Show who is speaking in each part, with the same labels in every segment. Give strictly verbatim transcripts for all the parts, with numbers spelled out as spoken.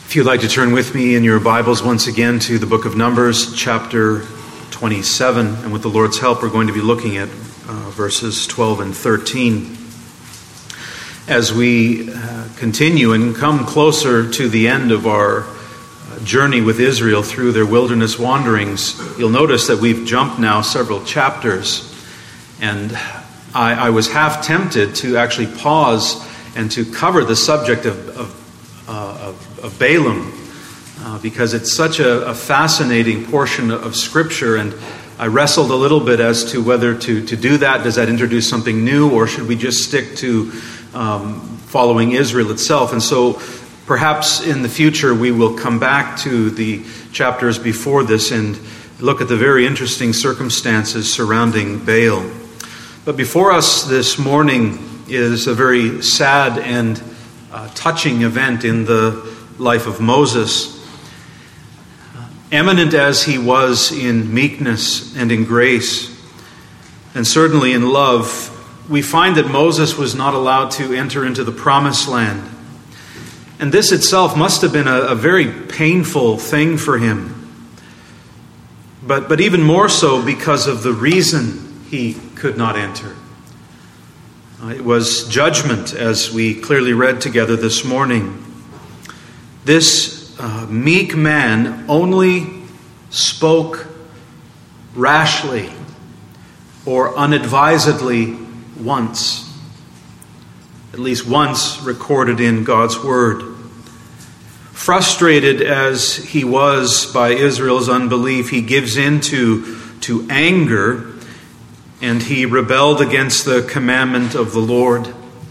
Speaker 1: If you'd like to turn with me in your Bibles once again to the book of Numbers, chapter twenty-seven, and with the Lord's help, we're going to be looking at uh, verses twelve and thirteen. As we uh, continue and come closer to the end of our uh, journey with Israel through their wilderness wanderings, you'll notice that we've jumped now several chapters, and I, I was half tempted to actually pause and to cover the subject of, of Uh, of, of Balaam, uh, because it's such a, a fascinating portion of Scripture, and I wrestled a little bit as to whether to, to do that. Does that introduce something new, or should we just stick to um, following Israel itself? And so perhaps in the future we will come back to the chapters before this and look at the very interesting circumstances surrounding Baal. But before us this morning is a very sad and Uh, touching event in the life of Moses. Uh, eminent as he was in meekness and in grace, and certainly in love, we find that Moses was not allowed to enter into the promised land. And this itself must have been a, a very painful thing for him. But, but even more so because of the reason he could not enter. It was judgment, as we clearly read together this morning. This uh, meek man only spoke rashly or unadvisedly once. At least once recorded in God's Word. Frustrated as he was by Israel's unbelief, he gives in to, to anger, and he rebelled against the commandment of the Lord.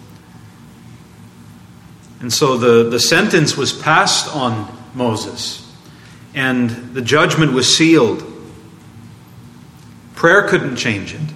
Speaker 1: And so the, the sentence was passed on Moses, and the judgment was sealed. Prayer couldn't change it.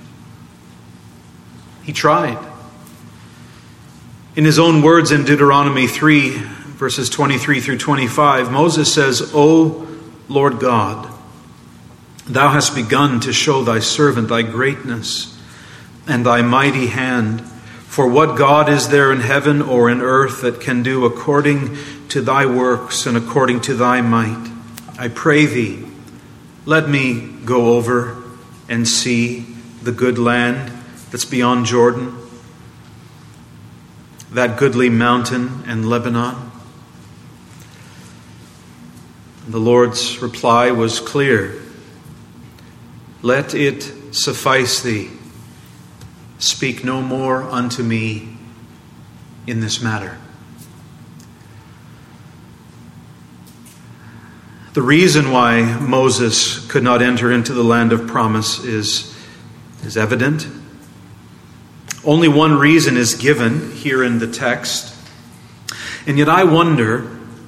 Speaker 1: He tried. In his own words in Deuteronomy three, verses twenty-three through twenty-five, Moses says, "O Lord God, Thou hast begun to show thy servant thy greatness and thy mighty hand. For what God is there in heaven or in earth that can do according to thy works and according to thy might? I pray thee, let me go over and see the good land that's beyond Jordan, that goodly mountain and Lebanon." The Lord's reply was clear. "Let it suffice thee. Speak no more unto me in this matter." The reason why Moses could not enter into the land of promise is, is evident. Only one reason is given here in the text. And yet I wonder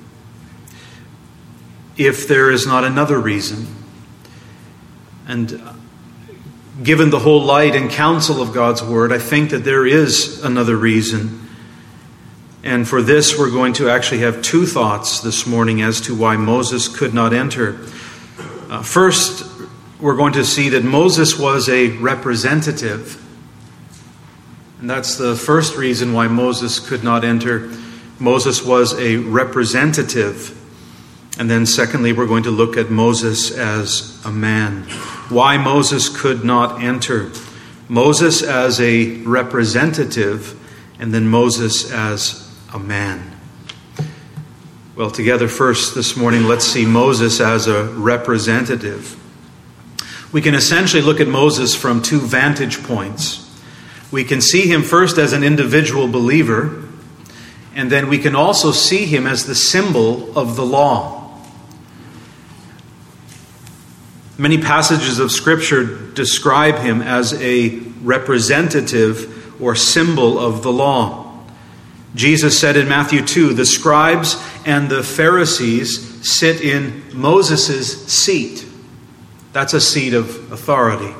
Speaker 1: if there is not another reason. And given the whole light and counsel of God's Word, I think that there is another reason. And for this, we're going to actually have two thoughts this morning as to why Moses could not enter. Uh, first, we're going to see that Moses was a representative. And that's the first reason why Moses could not enter. Moses was a representative. And then secondly, we're going to look at Moses as a man. Why Moses could not enter. Moses as a representative, and then Moses as a man. Well, together first this morning, let's see Moses as a representative. We can essentially look at Moses from two vantage points. We can see him first as an individual believer, and then we can also see him as the symbol of the law. Many passages of Scripture describe him as a representative or symbol of the law. Jesus said in Matthew two, "The scribes and the Pharisees sit in Moses' seat." That's a seat of authority.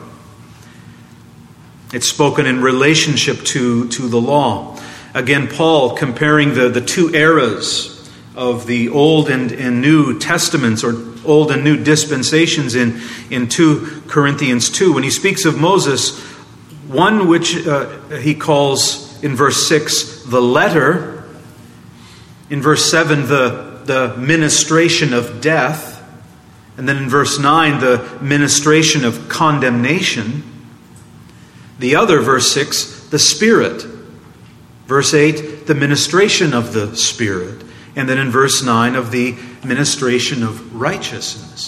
Speaker 1: It's spoken in relationship to, to the law. Again, Paul comparing the, the two eras of the Old and, and New Testaments, or Old and New dispensations in, in two Corinthians two. When he speaks of Moses, one which uh, he calls in verse six the letter, in verse seven the the ministration of death, and then in verse nine, the ministration of condemnation. The other, verse six, the Spirit. Verse eight, the ministration of the Spirit. And then in verse nine, of the ministration of righteousness.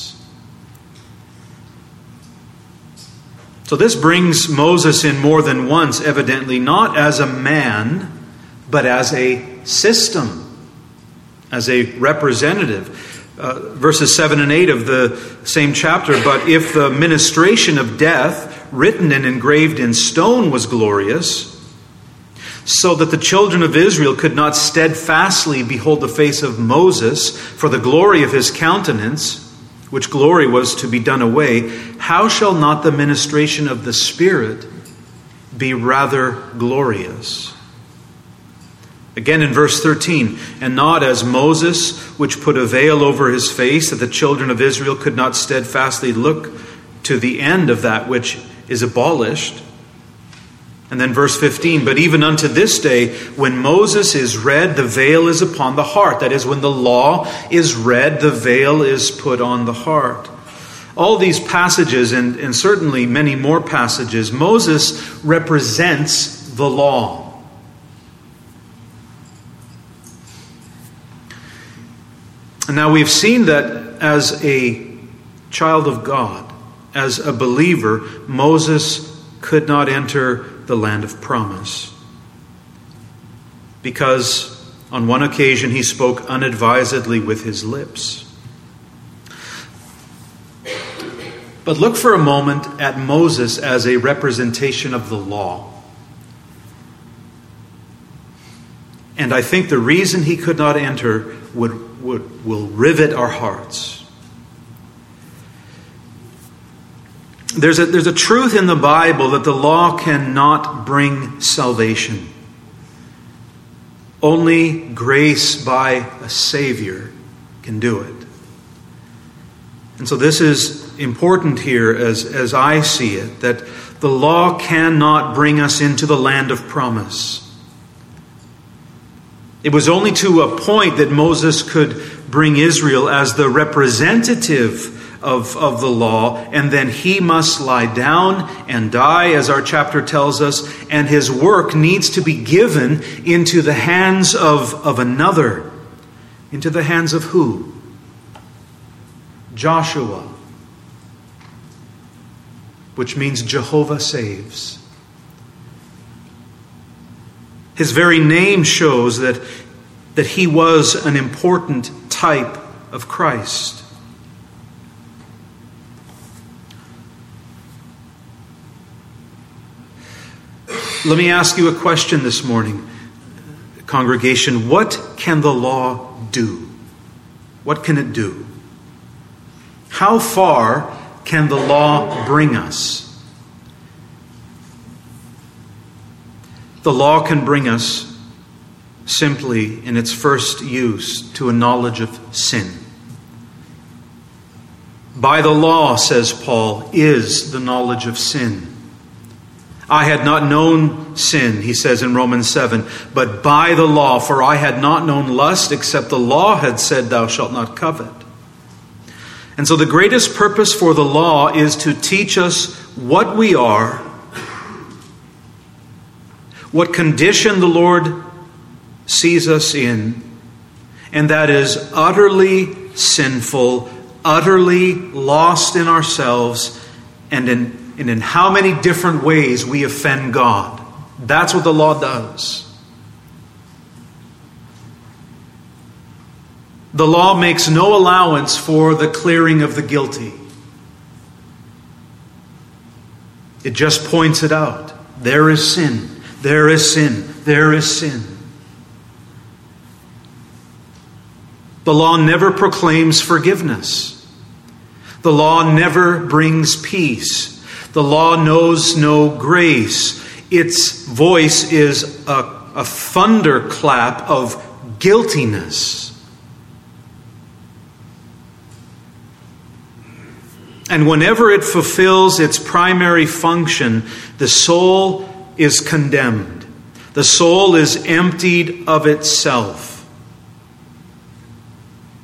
Speaker 1: So this brings Moses in more than once, evidently, not as a man, but as a system, as a representative. Uh, verses seven and eight of the same chapter, but if the ministration of death, written and engraved in stone, was glorious, so that the children of Israel could not steadfastly behold the face of Moses for the glory of his countenance, which glory was to be done away, how shall not the ministration of the Spirit be rather glorious? Again in verse thirteen, and not as Moses, which put a veil over his face, that the children of Israel could not steadfastly look to the end of that which is abolished. And then verse fifteen, but even unto this day, when Moses is read, the veil is upon the heart. That is, when the law is read, the veil is put on the heart. All these passages, and, and certainly many more passages, Moses represents the law. And now we've seen that as a child of God, as a believer, Moses could not enter the land of promise, because on one occasion he spoke unadvisedly with his lips. But look for a moment at Moses as a representation of the law. And I think the reason he could not enter would, would will rivet our hearts. There's a, there's a truth in the Bible that the law cannot bring salvation. Only grace by a Savior can do it. And so this is important here as, as I see it, that the law cannot bring us into the land of promise. It was only to a point that Moses could bring Israel as the representative Of, of the law, and then he must lie down and die, as our chapter tells us, and his work needs to be given into the hands of, of another. Into the hands of who? Joshua, which means Jehovah saves. His very name shows that, that he was an important type of Christ. Let me ask you a question this morning, congregation. What can the law do? What can it do? How far can the law bring us? The law can bring us simply, in its first use, to a knowledge of sin. By the law, says Paul, is the knowledge of sin. I had not known sin, he says in Romans seven, but by the law, for I had not known lust, except the law had said, thou shalt not covet. And so the greatest purpose for the law is to teach us what we are, what condition the Lord sees us in, and that is utterly sinful, utterly lost in ourselves, and in And in how many different ways we offend God. That's what the law does. The law makes no allowance for the clearing of the guilty. It just points it out. There is sin. There is sin. There is sin. The law never proclaims forgiveness. The law never brings peace. The law knows no grace. Its voice is a, a thunderclap of guiltiness. And whenever it fulfills its primary function, the soul is condemned. The soul is emptied of itself.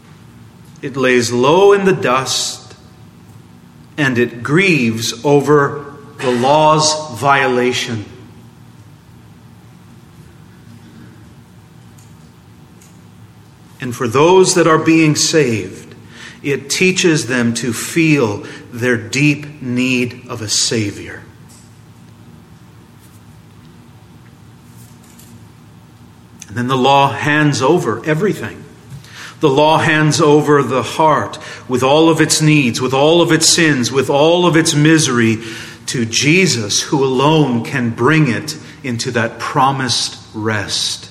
Speaker 1: it lays low in the dust, and it grieves over the law's violation. And for those that are being saved, it teaches them to feel their deep need of a Savior. And then the law hands over everything. The law hands over the heart with all of its needs, with all of its sins, with all of its misery to Jesus, who alone can bring it into that promised rest.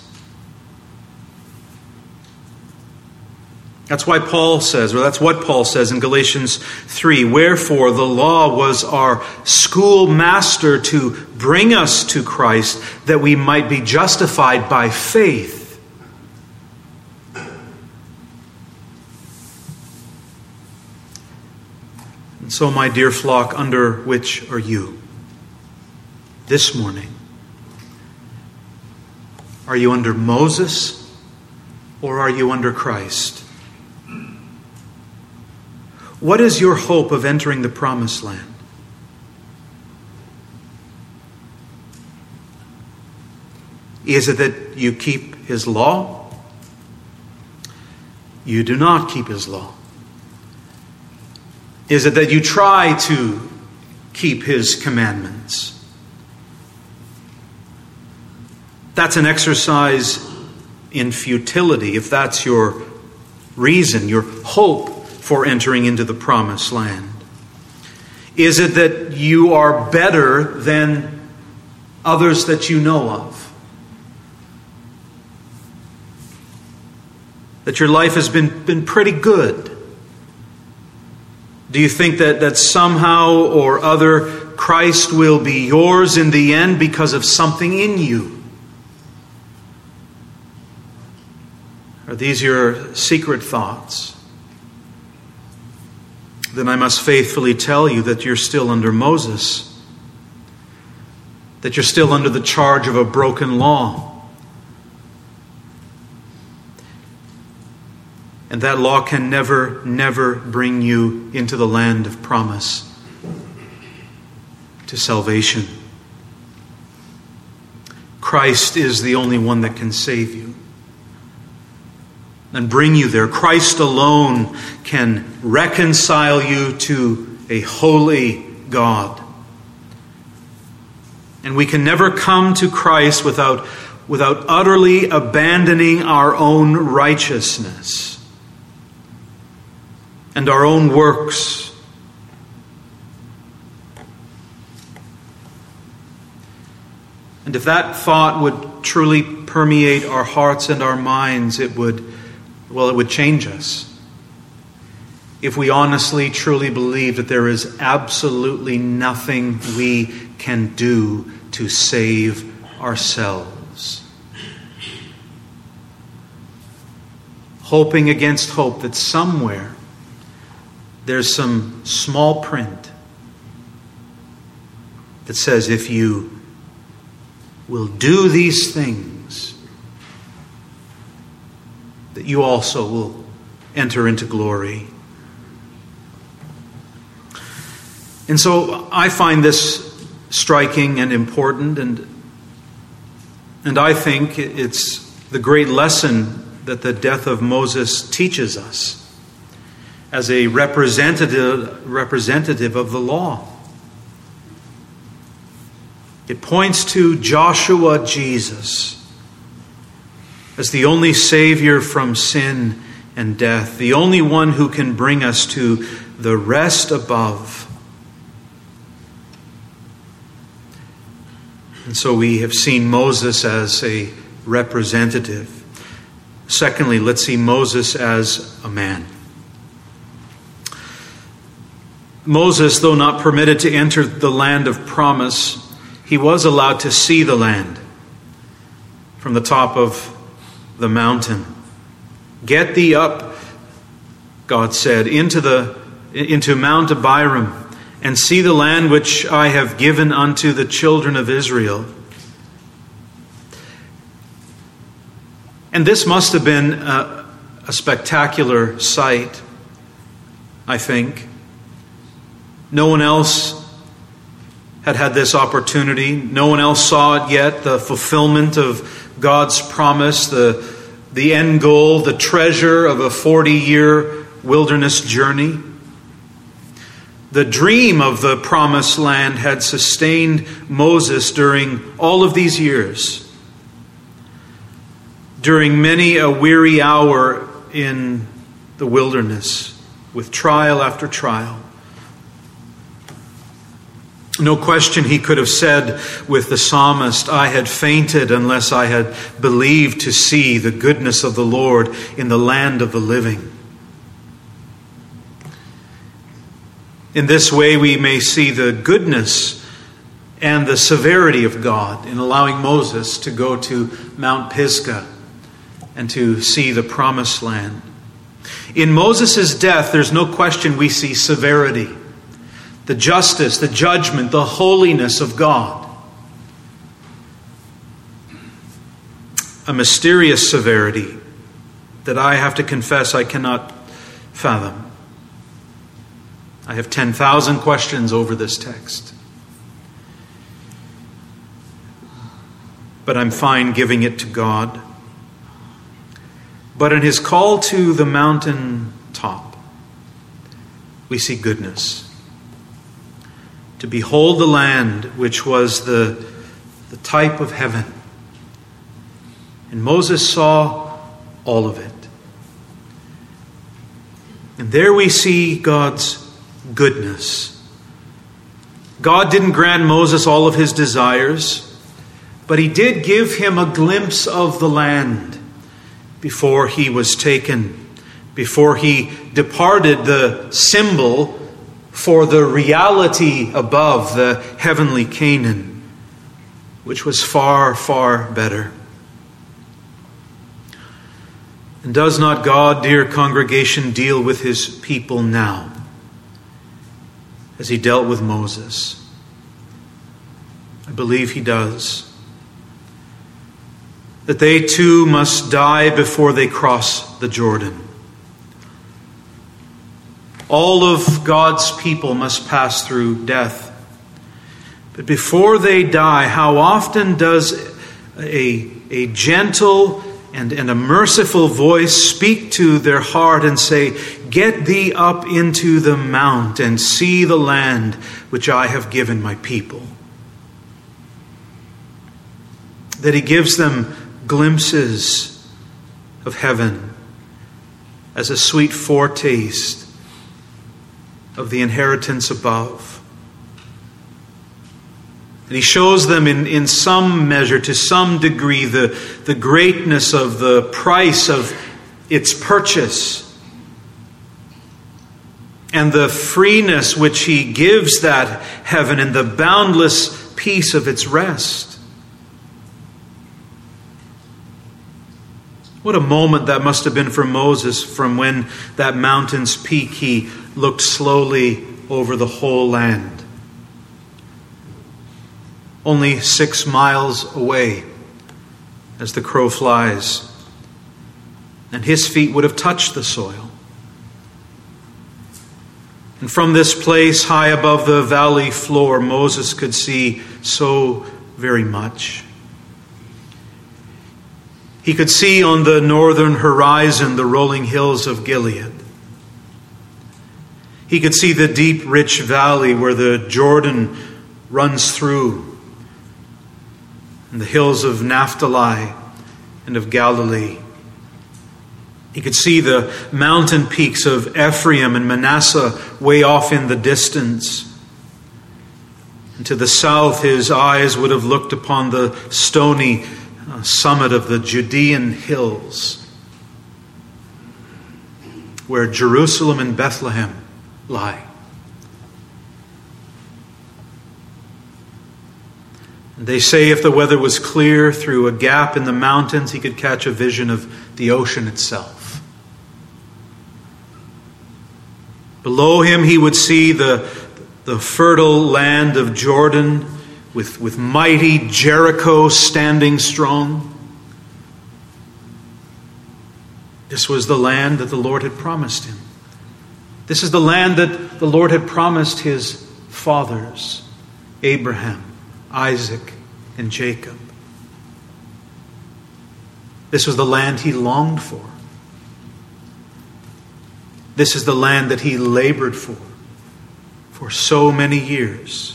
Speaker 1: That's why Paul says, or that's what Paul says in Galatians three, wherefore the law was our schoolmaster to bring us to Christ, that we might be justified by faith. And so, my dear flock, under which are you this morning? Are you under Moses, or are you under Christ? What is your hope of entering the promised land? Is it that you keep His law? You do not keep His law. Is it that you try to keep His commandments? That's an exercise in futility, if that's your reason, your hope for entering into the promised land. Is it that you are better than others that you know of? That your life has been, been pretty good? Do you think that, that somehow or other Christ will be yours in the end because of something in you? Are these your secret thoughts? Then I must faithfully tell you that you're still under Moses, that you're still under the charge of a broken law. And that law can never, never bring you into the land of promise, to salvation. Christ is the only one that can save you and bring you there. Christ alone can reconcile you to a holy God. And we can never come to Christ without, without utterly abandoning our own righteousness and our own works. And if that thought would truly permeate our hearts and our minds, it would Well, it would change us. If we honestly, truly believe that there is absolutely nothing we can do to save ourselves. Hoping against hope that somewhere there's some small print that says, if you will do these things, that you also will enter into glory. And so I find this striking and important, and and I think it's the great lesson that the death of Moses teaches us as a representative representative of the law. It points to Joshua Jesus as the only Savior from sin and death, the only one who can bring us to the rest above. And so we have seen Moses as a representative. Secondly, let's see Moses as a man. Moses, though not permitted to enter the land of promise, he was allowed to see the land from the top of the mountain. Get thee up, God said, into the into Mount Abiram, and see the land which I have given unto the children of Israel. And this must have been a, a spectacular sight. I think. No one else had had this opportunity. No one else saw it yet, the fulfillment of God's promise, the, the end goal, the treasure of a forty-year wilderness journey. The dream of the promised land had sustained Moses during all of these years. During many a weary hour in the wilderness, with trial after trial. No question he could have said with the psalmist, I had fainted unless I had believed to see the goodness of the Lord in the land of the living. In this way, we may see the goodness and the severity of God in allowing Moses to go to Mount Pisgah and to see the promised land. In Moses' death, there's no question we see severity, the justice, the judgment, the holiness of God. A mysterious severity that I have to confess I cannot fathom. I have ten thousand questions over this text. But I'm fine giving it to God. But in his call to the mountain top, we see goodness. To behold the land which was the, the type of heaven. And Moses saw all of it. And there we see God's goodness. God didn't grant Moses all of his desires, but he did give him a glimpse of the land before he was taken, before he departed the symbol for the reality above, the heavenly Canaan, which was far, far better. And does not God, dear congregation, deal with his people now as he dealt with Moses? I believe he does. That they too must die before they cross the Jordan. All of God's people must pass through death. But before they die, how often does a, a gentle and, and a merciful voice speak to their heart and say, get thee up into the mount and see the land which I have given my people. That he gives them glimpses of heaven as a sweet foretaste of the inheritance above. And he shows them in, in some measure, to some degree, the, the greatness of the price of its purchase and the freeness which he gives that heaven and the boundless peace of its rest. What a moment that must have been for Moses, from when that mountain's peak he looked slowly over the whole land. Only six miles away as the crow flies, and his feet would have touched the soil. And from this place high above the valley floor, Moses could see so very much. He could see on the northern horizon the rolling hills of Gilead. He could see the deep, rich valley where the Jordan runs through, and the hills of Naphtali and of Galilee. He could see the mountain peaks of Ephraim and Manasseh way off in the distance. And to the south, his eyes would have looked upon the stony summit of the Judean hills, where Jerusalem and Bethlehem lie. And they say if the weather was clear, through a gap in the mountains, he could catch a vision of the ocean itself. Below him, he would see the, the fertile land of Jordan, With, with mighty Jericho standing strong. This was the land that the Lord had promised him. This is the land that the Lord had promised his fathers, Abraham, Isaac, and Jacob. This was the land he longed for. This is the land that he labored for, for so many years.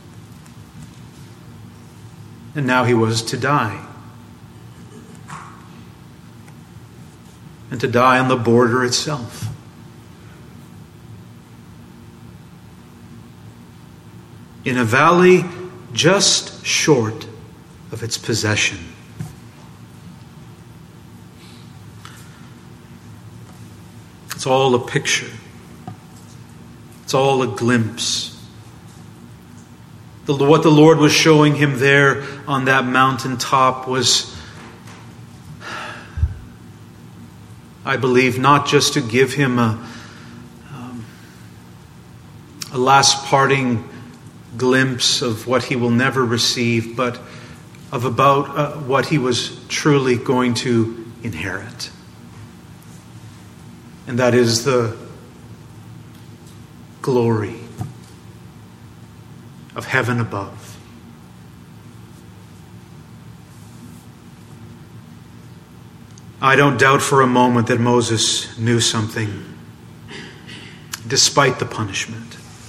Speaker 1: And now he was to die. And to die on the border itself. In a valley just short of its possession. It's all a picture. It's all a glimpse. The, what the Lord was showing him there on that mountaintop was, I believe, not just to give him a, um, a last parting glimpse of what he will never receive, but of about uh, what he was truly going to inherit. And that is the glory of heaven above. I don't doubt for a moment that Moses knew something, despite the punishment.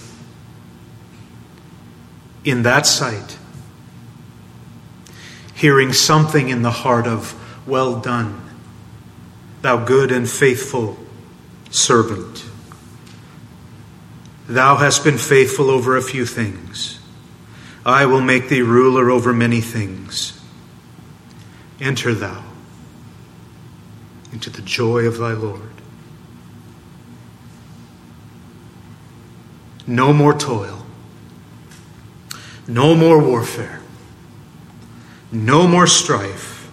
Speaker 1: In that sight, hearing something in the heart of, "Well done, thou good and faithful servant. Thou hast been faithful over a few things. I will make thee ruler over many things. Enter thou into the joy of thy Lord." No more toil. No more warfare. No more strife.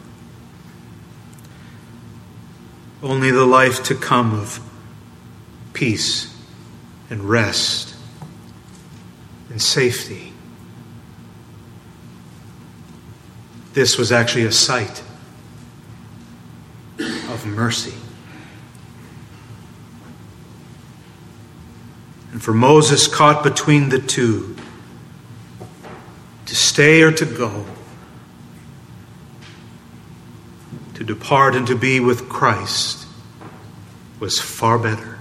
Speaker 1: Only the life to come of peace and rest and safety. This was actually a sight of mercy. And for Moses, caught between the two, to stay or to go, to depart and to be with Christ, was far better.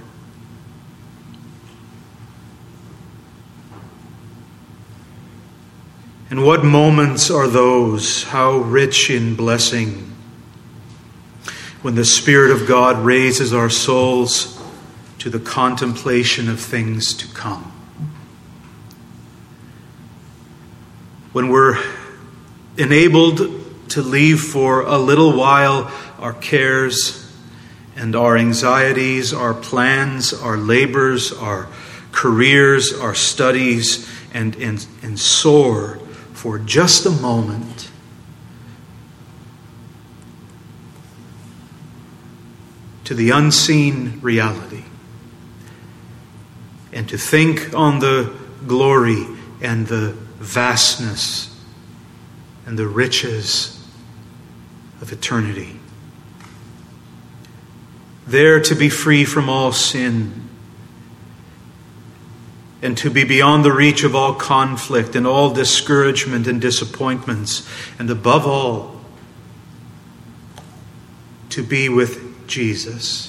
Speaker 1: And what moments are those, how rich in blessing, when the Spirit of God raises our souls to the contemplation of things to come. When we're enabled to leave for a little while our cares and our anxieties, our plans, our labors, our careers, our studies, and, and, and soar for just a moment to the unseen reality, and to think on the glory and the vastness and the riches of eternity. There to be free from all sin, and to be beyond the reach of all conflict and all discouragement and disappointments, and above all, to be with Jesus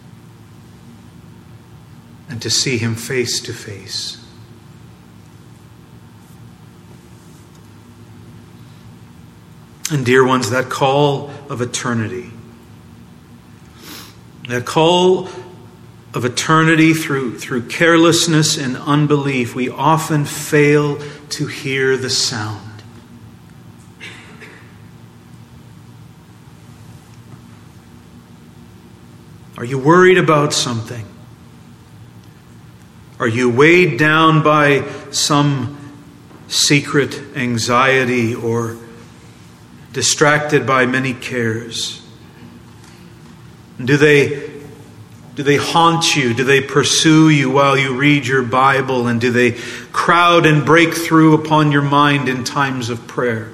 Speaker 1: and to see him face to face. And dear ones, that call of eternity, that call of eternity through, through carelessness and unbelief, we often fail to hear the sound. Are you worried about something? Are you weighed down by some secret anxiety or distracted by many cares? Do they, do they haunt you? Do they pursue you while you read your Bible? And do they crowd and break through upon your mind in times of prayer?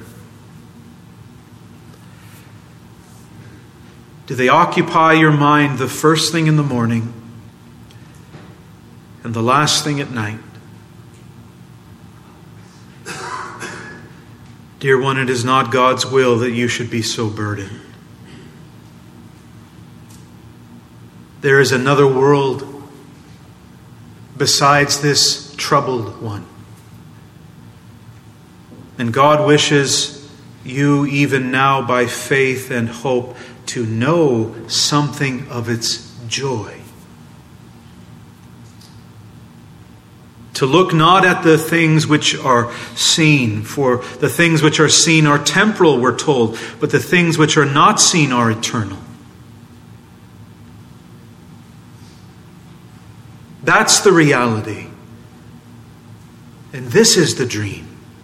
Speaker 1: Do they occupy your mind the first thing in the morning and the last thing at night. Dear one, it is not God's will that you should be so burdened. There is another world besides this troubled one. And God wishes you even now by faith and hope to know something of its joy. To look not at the things which are seen, for the things which are seen are temporal, we're told, but the things which are not seen are eternal. That's the reality. And this is the dream.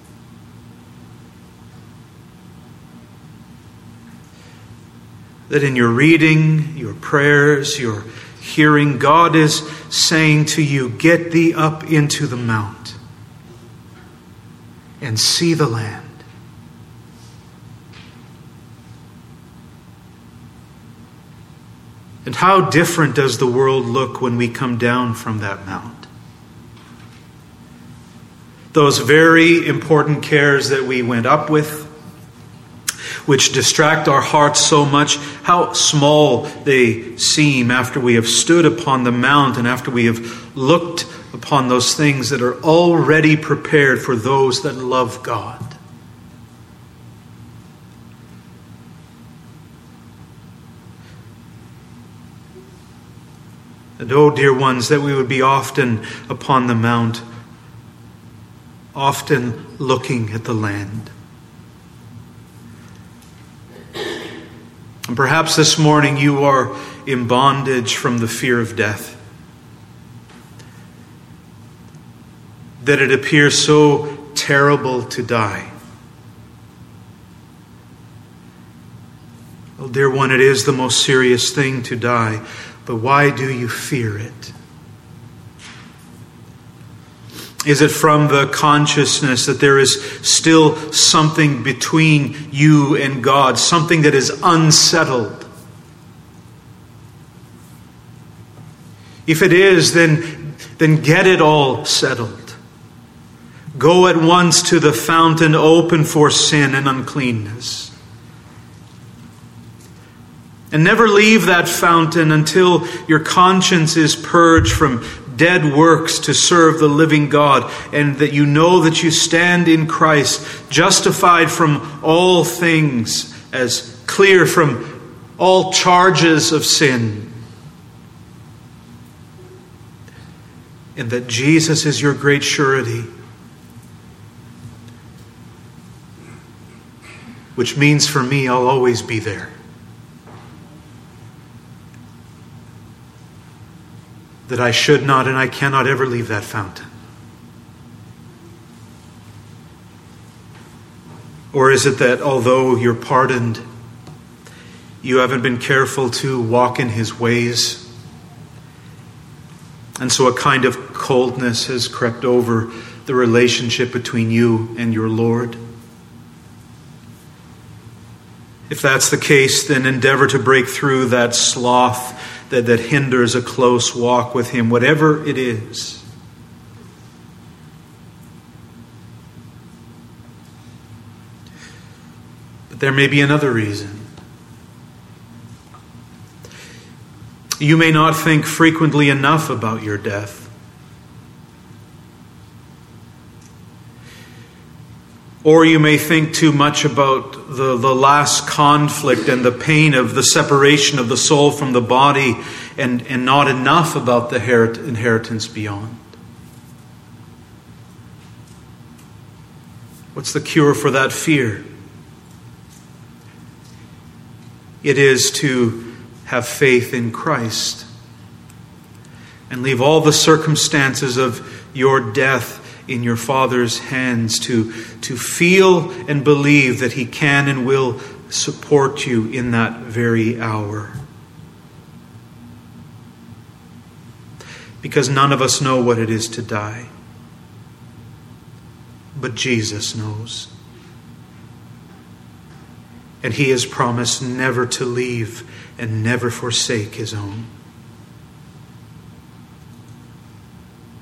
Speaker 1: That in your reading, your prayers, your hearing, God is saying to you, get thee up into the mount and see the land. And how different does the world look when we come down from that mount? Those very important cares that we went up with, which distract our hearts so much, how small they seem after we have stood upon the mount and after we have looked upon those things that are already prepared for those that love God. And oh, dear ones, that we would be often upon the mount, often looking at the land. And perhaps this morning you are in bondage from the fear of death. That it appears so terrible to die. Oh, dear one, it is the most serious thing to die. But why do you fear it? Is it from the consciousness that there is still something between you and God, something that is unsettled? If it is, then, then get it all settled. Go at once to the fountain open for sin and uncleanness. And never leave that fountain until your conscience is purged from dead works to serve the living God, and that you know that you stand in Christ, justified from all things, as clear from all charges of sin. And that Jesus is your great surety. Which means for me, I'll always be there. That I should not and I cannot ever leave that fountain? Or is it that although you're pardoned, you haven't been careful to walk in His ways? And so a kind of coldness has crept over the relationship between you and your Lord? If that's the case, then endeavor to break through that sloth That, that hinders a close walk with Him, whatever it is. But there may be another reason. You may not think frequently enough about your death. Or you may think too much about the, the last conflict and the pain of the separation of the soul from the body, and, and not enough about the inheritance beyond. What's the cure for that fear? It is to have faith in Christ and leave all the circumstances of your death in your Father's hands, to, to feel and believe that He can and will support you in that very hour. Because none of us know what it is to die. But Jesus knows. And He has promised never to leave and never forsake His own.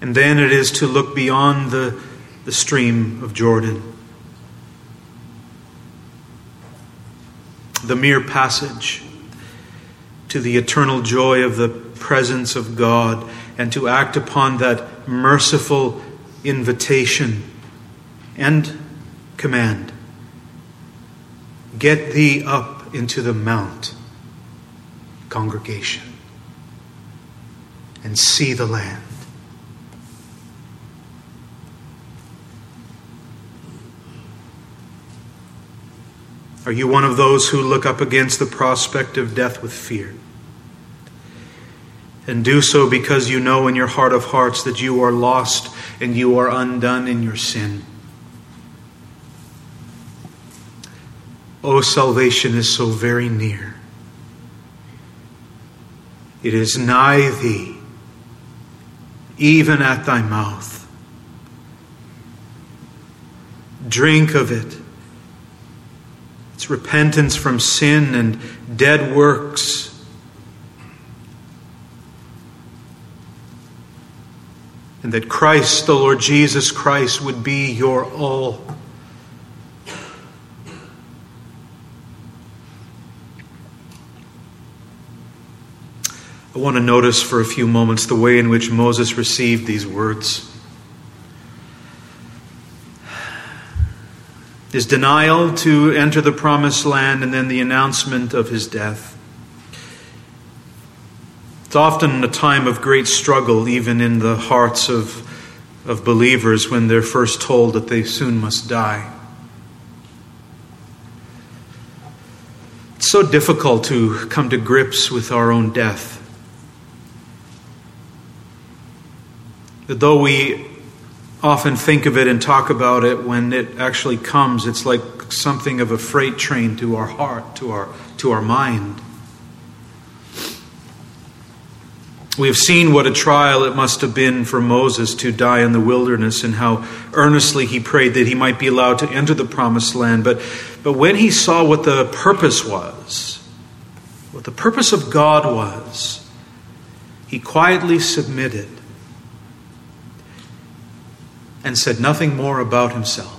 Speaker 1: And then it is to look beyond the, the stream of Jordan. The mere passage to the eternal joy of the presence of God, and to act upon that merciful invitation and command. Get thee up into the mount, congregation, and see the land. Are you one of those who look up against the prospect of death with fear? And do so because you know in your heart of hearts that you are lost and you are undone in your sin. Oh, salvation is so very near. It is nigh thee, even at thy mouth. Drink of it. It's repentance from sin and dead works. And that Christ, the Lord Jesus Christ, would be your all. I want to notice for a few moments the way in which Moses received these words. His denial to enter the promised land and then the announcement of his death. It's often a time of great struggle, even in the hearts of, of believers, when they're first told that they soon must die. It's so difficult to come to grips with our own death. That though we often think of it and talk about it, when it actually comes, it's like something of a freight train to our heart, to our, to our mind. We have seen what a trial it must have been for Moses to die in the wilderness, and how earnestly he prayed that he might be allowed to enter the promised land. But, but when he saw what the purpose was, what the purpose of God was, he quietly submitted and said nothing more about himself.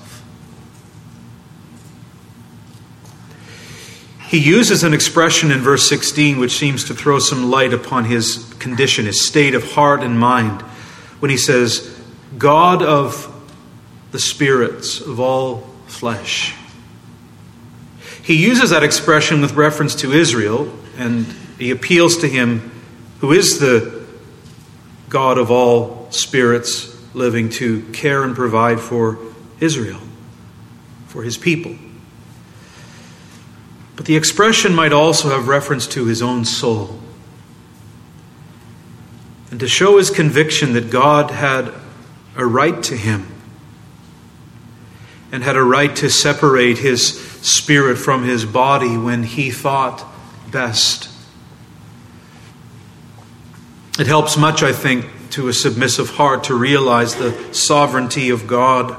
Speaker 1: He uses an expression in verse sixteen which seems to throw some light upon his condition, his state of heart and mind, when he says, God of the spirits of all flesh. He uses that expression with reference to Israel, and he appeals to him who is the God of all spirits living to care and provide for Israel, for his people. But the expression might also have reference to his own soul. And to show his conviction that God had a right to him and had a right to separate his spirit from his body when he thought best. It helps much, I think, to a submissive heart to realize the sovereignty of God,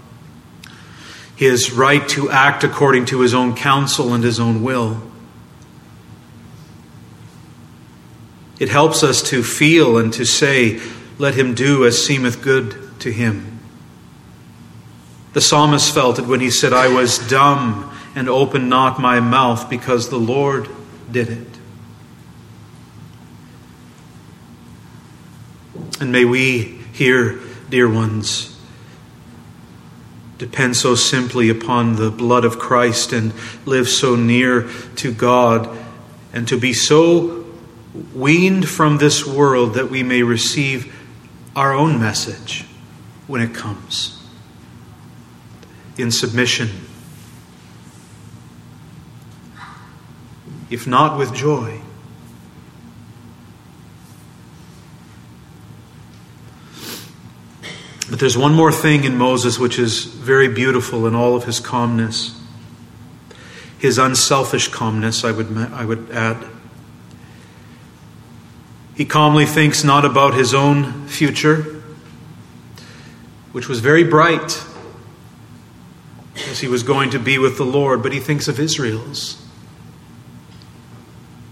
Speaker 1: his right to act according to his own counsel and his own will. It helps us to feel and to say, let him do as seemeth good to him. The psalmist felt it when he said, I was dumb and opened not my mouth, because the Lord did it. And may we here, dear ones, depend so simply upon the blood of Christ and live so near to God, and to be so weaned from this world that we may receive our own message when it comes, in submission, if not with joy. But there's one more thing in Moses which is very beautiful in all of his calmness. His unselfish calmness, I would, I would add. He calmly thinks not about his own future, which was very bright as he was going to be with the Lord, but he thinks of Israel's.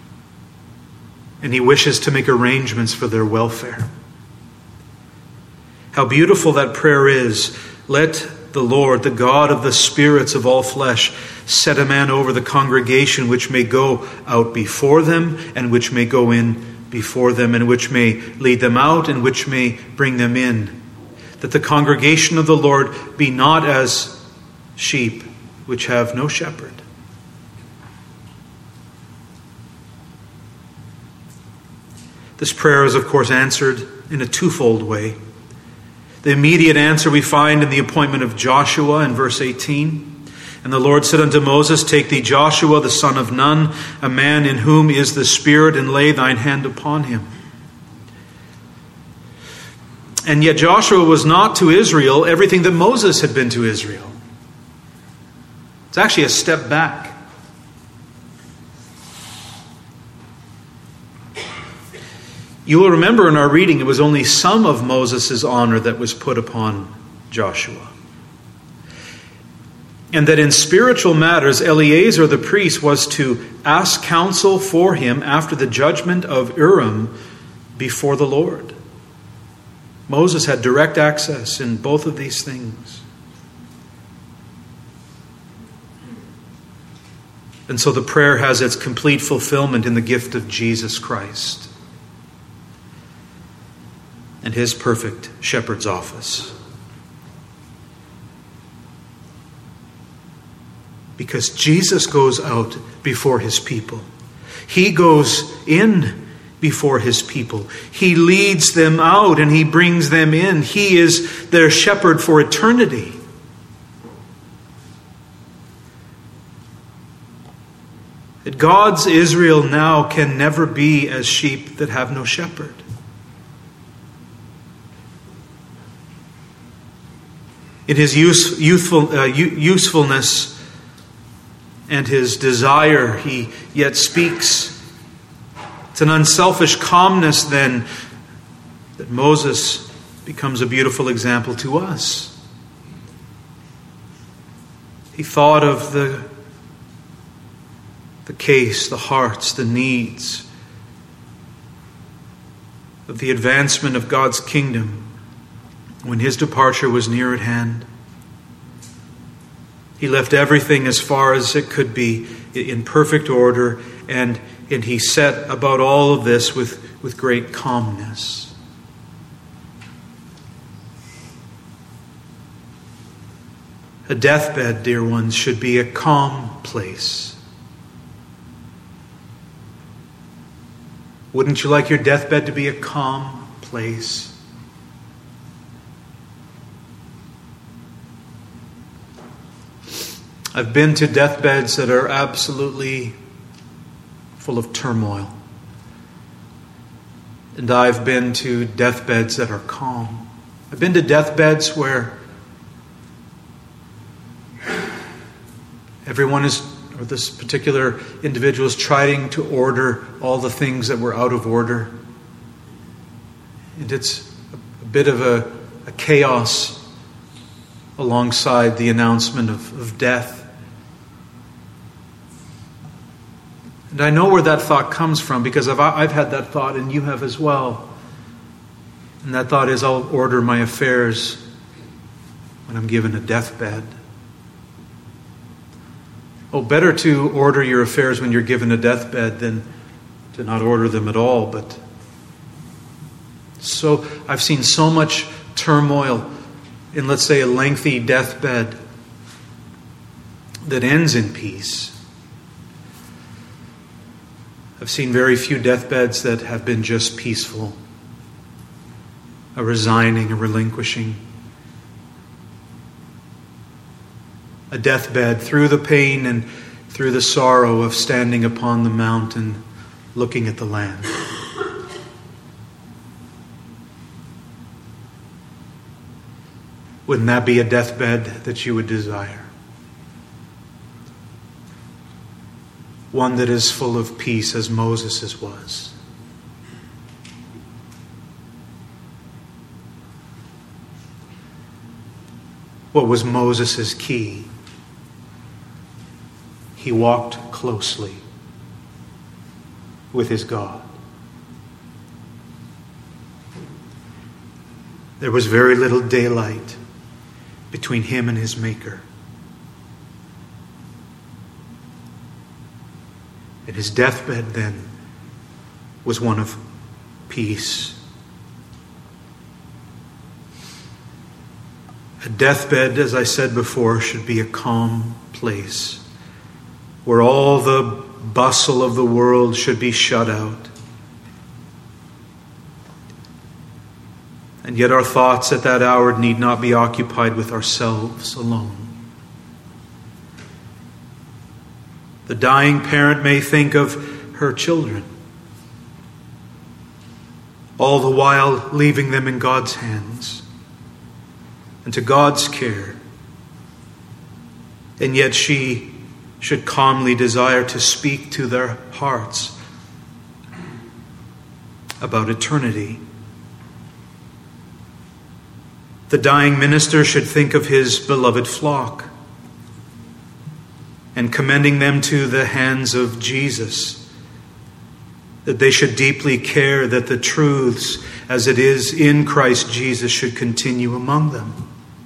Speaker 1: And he wishes to make arrangements for their welfare. How beautiful that prayer is. Let the Lord, the God of the spirits of all flesh, set a man over the congregation which may go out before them and which may go in before them and which may lead them out and which may bring them in. That the congregation of the Lord be not as sheep which have no shepherd. This prayer is, of course, answered in a twofold way. The immediate answer we find in the appointment of Joshua in verse eighteen. And the Lord said unto Moses, Take thee Joshua, the son of Nun, a man in whom is the Spirit, and lay thine hand upon him. And yet Joshua was not to Israel everything that Moses had been to Israel. It's actually a step back. You will remember in our reading, it was only some of Moses' honor that was put upon Joshua. And that in spiritual matters, Eleazar the priest was to ask counsel for him after the judgment of Urim before the Lord. Moses had direct access in both of these things. And so the prayer has its complete fulfillment in the gift of Jesus Christ and his perfect shepherd's office. Because Jesus goes out before his people. He goes in before his people. He leads them out and he brings them in. He is their shepherd for eternity. That God's Israel now can never be as sheep that have no shepherd. In his use, youthful, uh, usefulness and his desire, he yet speaks. It's an unselfish calmness then that Moses becomes a beautiful example to us. He thought of the, the case, the hearts, the needs of the advancement of God's kingdom when his departure was near at hand. He left everything as far as it could be in perfect order, and, and he set about all of this with, with great calmness. A deathbed, dear ones, should be a calm place. Wouldn't you like your deathbed to be a calm place? I've been to deathbeds that are absolutely full of turmoil. And I've been to deathbeds that are calm. I've been to deathbeds where everyone is, or this particular individual is trying to order all the things that were out of order. And it's a bit of a, a chaos alongside the announcement of, of death. And I know where that thought comes from because I've, I've had that thought and you have as well. And that thought is, I'll order my affairs when I'm given a deathbed. Oh, better to order your affairs when you're given a deathbed than to not order them at all. But so I've seen so much turmoil in, let's say, a lengthy deathbed that ends in peace. I've seen very few deathbeds that have been just peaceful, a resigning, a relinquishing. A deathbed through the pain and through the sorrow of standing upon the mountain, looking at the land. Wouldn't that be a deathbed that you would desire? One that is full of peace as Moses' was. What was Moses' key? He walked closely with his God. there was very little daylight between him and his Maker. And his deathbed then was one of peace. A deathbed, as I said before, should be a calm place where all the bustle of the world should be shut out. And yet our thoughts at that hour need not be occupied with ourselves alone. The dying parent may think of her children, all the while leaving them in God's hands and to God's care. And yet she should calmly desire to speak to their hearts about eternity. The dying minister should think of his beloved flock and commending them to the hands of Jesus, that they should deeply care that the truths as it is in Christ Jesus should continue among them.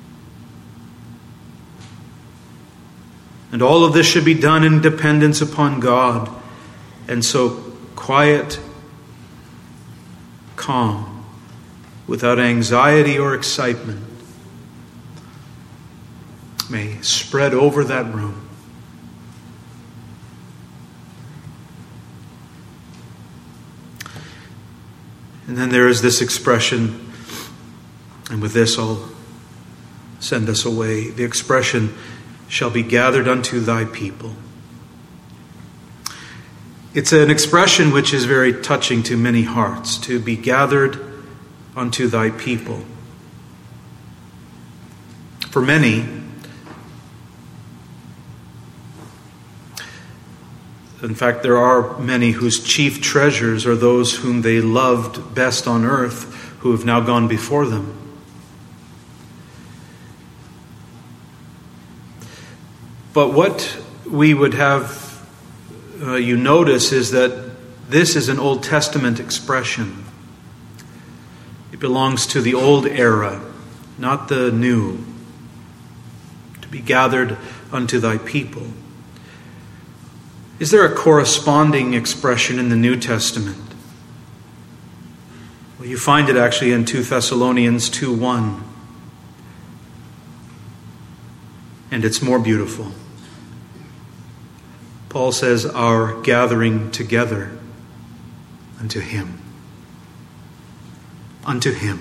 Speaker 1: And all of this should be done in dependence upon God. And so quiet, calm, without anxiety or excitement, may spread over that room. And then there is this expression, and with this I'll send us away. The expression, shall be gathered unto thy people. It's an expression which is very touching to many hearts, to be gathered unto thy people. For many, in fact, there are many whose chief treasures are those whom they loved best on earth, who have now gone before them. But what we would have uh, you notice is that this is an Old Testament expression. It belongs to the old era, not the new. To be gathered unto thy people. Is there a corresponding expression in the New Testament? Well, you find it actually in Second Thessalonians two one. And it's more beautiful. Paul says, our gathering together unto him. Unto him.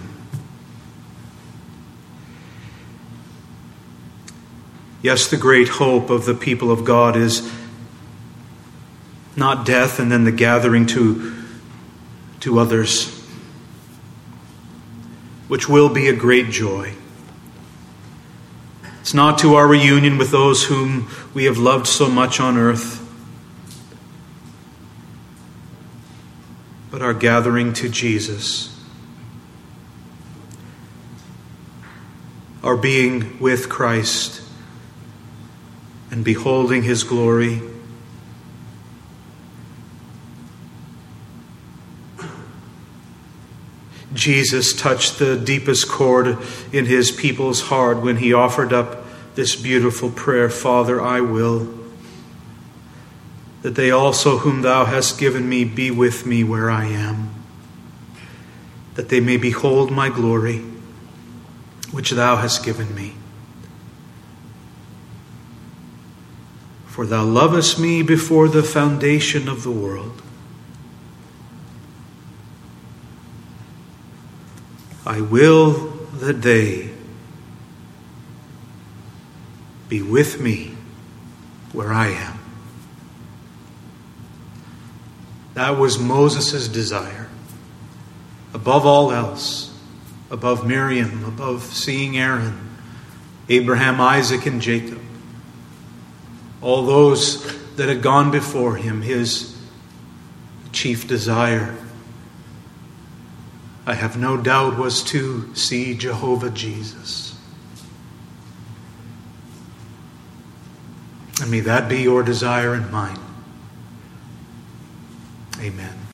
Speaker 1: Yes, the great hope of the people of God is not death and then the gathering to, to others, which will be a great joy. It's not to our reunion with those whom we have loved so much on earth, but our gathering to Jesus, our being with Christ and beholding his glory. Jesus touched the deepest chord in his people's heart when he offered up this beautiful prayer, Father, I will that they also whom thou hast given me be with me where I am, that they may behold my glory, which thou hast given me. For thou lovest me before the foundation of the world. I will that they be with me where I am. That was Moses' desire. Above all else, above Miriam, above seeing Aaron, Abraham, Isaac, and Jacob, all those that had gone before him, his chief desire, I have no doubt, was to see Jehovah Jesus. And may that be your desire and mine. Amen.